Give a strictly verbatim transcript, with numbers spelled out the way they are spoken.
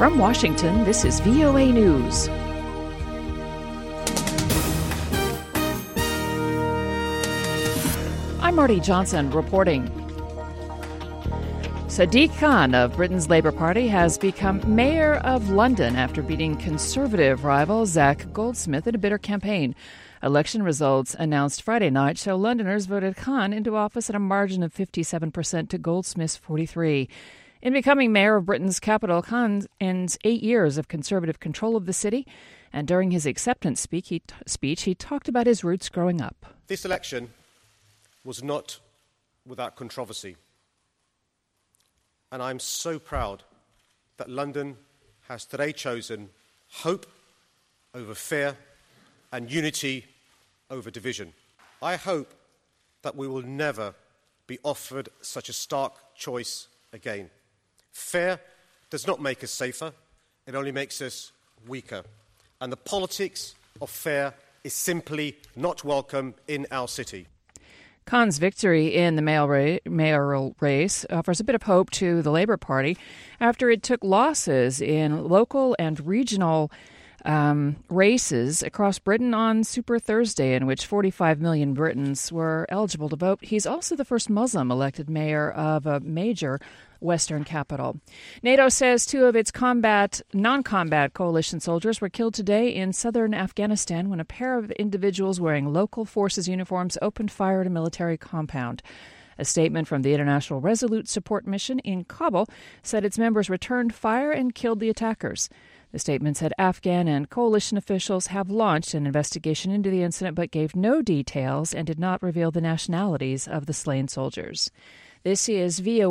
From Washington, this is V O A News. I'm Marty Johnson reporting. Sadiq Khan of Britain's Labour Party has become Mayor of London after beating Conservative rival Zac Goldsmith in a bitter campaign. Election results announced Friday night show Londoners voted Khan into office at a margin of fifty-seven percent to Goldsmith's forty-three percent. In becoming mayor of Britain's capital, Khan ends eight years of Conservative control of the city, and during his acceptance speech he, t- speech, he talked about his roots growing up. This election was not without controversy, and I'm so proud that London has today chosen hope over fear and unity over division. I hope that we will never be offered such a stark choice again. Fear does not make us safer, it only makes us weaker. And the politics of fear is simply not welcome in our city. Khan's victory in the mayoral race offers a bit of hope to the Labour Party after it took losses in local and regional um, races across Britain on Super Thursday, in which forty-five million Britons were eligible to vote. He's also the first Muslim elected mayor of a major Western capital. NATO says two of its combat, non-combat coalition soldiers were killed today in southern Afghanistan when a pair of individuals wearing local forces uniforms opened fire at a military compound. A statement from the International Resolute Support Mission in Kabul said its members returned fire and killed the attackers. The statement said Afghan and coalition officials have launched an investigation into the incident but gave no details and did not reveal the nationalities of the slain soldiers. This is V O A